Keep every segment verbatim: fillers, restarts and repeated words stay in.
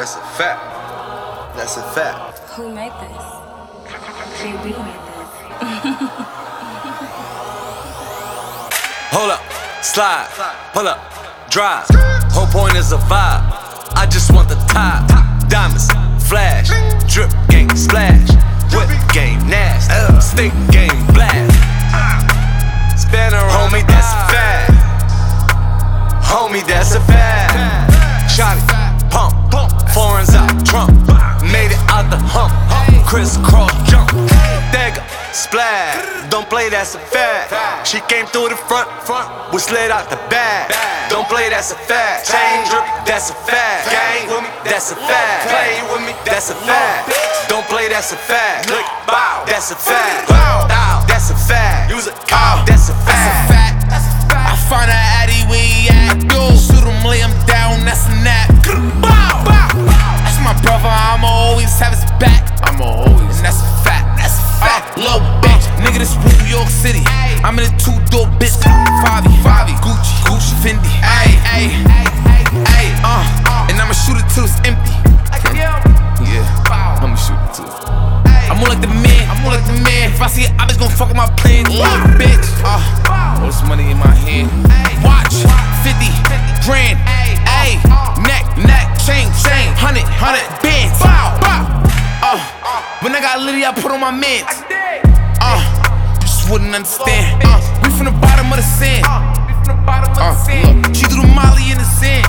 That's a fact. That's a fact. Who made this? J B made this. Hold up, slide, pull up, drive. Whole point is a vibe. I just want the top. Diamonds, flash, drip game, splash. Whip game, nasty, stick game, blast. Spin around, homie, that's a fact. Homie, that's a fact. Shot it, pump, foreigns out, Trump. Made it out the hump, crisscross jump. Dagger, splash, don't play, that's a fact. She came through the front, front, we slid out the back. Don't play, that's a fact. Chain drip, that's a fact. Gang with me, that's a fact. Play with me, that's a fact. Don't play, that's a fact. Look, bow, that's a fact. Bow, that's a fact. Use a cow, that's a fact. I find a addy where he at. Yo, shoot him, lay him down, that's a nap. Bow, that's my brother, I'ma always have his back. I'ma always, and that's a fact, that's a fact. Little bitch, nigga, this New York City. I'm in a two-door bitch. Favi, Favi, Gucci, Gucci, Fendi. Ayy, ayy, ayy, uh, and I'ma shoot it till it's empty. Yeah, I'ma shoot it too. I'm more like the man, I'm more like the man. If I see it, I'm just gon' fuck with my plans. Little bitch, uh, all this money in my hand. Watch, fifty grand, ayy, neck, neck, chain, chain, hundred, hundred bands. Bow, bow. Uh, when I got litty, I put on my mans. Uh, you just wouldn't understand. Uh, we from the bottom of the sand. Uh, look, she threw the molly in the sand.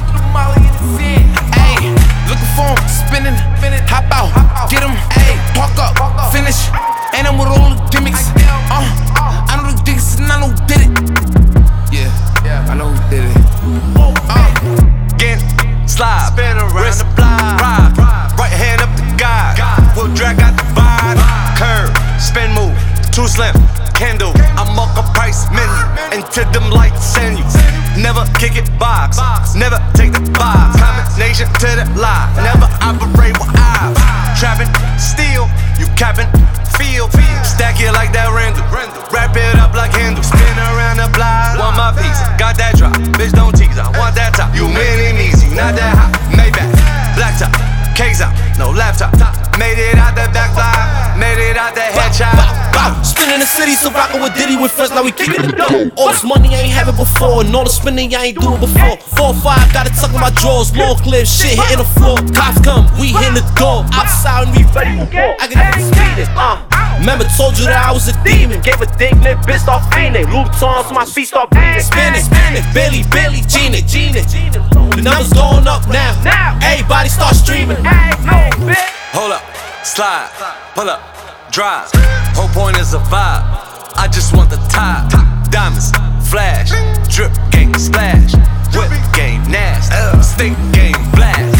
Ayy, looking for him, spinning, hop out, get him, ayy, park up, finish. And I'm with all the gimmicks. Uh, I know the gimmicks and I know who did it. Yeah, I know who did it. Uh, Get slide, spin around the block, ride, right hand up the guy. We'll drag out the vibe, curve, spin move, too slim, Kendall. I'm up a price menu, into them lights send you. Never kick it box, never take the box. Combination to the lie, never operate with eyes. Trapping, steal, you capping, feel, stack it like that Randall. Wrap it up like handle, spin around the block. Want my piece, got that drop, bitch don't tease, I want that top. You mini easy, not that hot, Maybach, black top, K's out, no laptop. Made it out the back line, made it out the headshot. Spinning the city, so rockin' with Diddy with friends, now we kickin' the dough. All this money I ain't have it before, and all the spinning I ain't do it before. Four five, got it tucked in my drawers, long clip, shit hitting the floor. Cops come, we hit the door, outside and we ready for war. I can never speed it, uh. Remember told you that I was a demon, gave a dick, lit bitch start fiending. Louboutins, my feet start beating. Spinning, spinning, Billy, Billy, Gina, Gina. The numbers going up now, everybody start streaming. Hold up, slide, pull up, drive. Whole point is a vibe. I just want the top. Diamonds, flash, drip game, splash. Whip game, nasty, stick game, blast.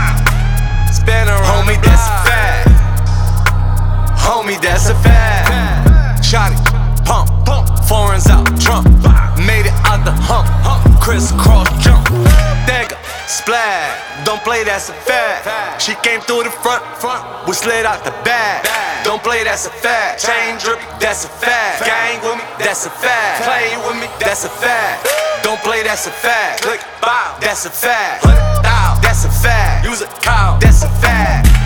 Spin around, homie, that's a fact. Homie, that's a fact. Shot it, pump, foreigns out, Trump. Made it out the hump, crisscross jump. Dagger, splash, don't play, that's a fact. She came through the front, front, we slid out the back. Don't play, that's a fact. Chain drip, that's a fact. Gang with me, that's a fact. Play with me, that's a fact. Don't play, that's a fact. Click, bow, that's a fact. Bow, that's a fact. Use a cow, that's a fact.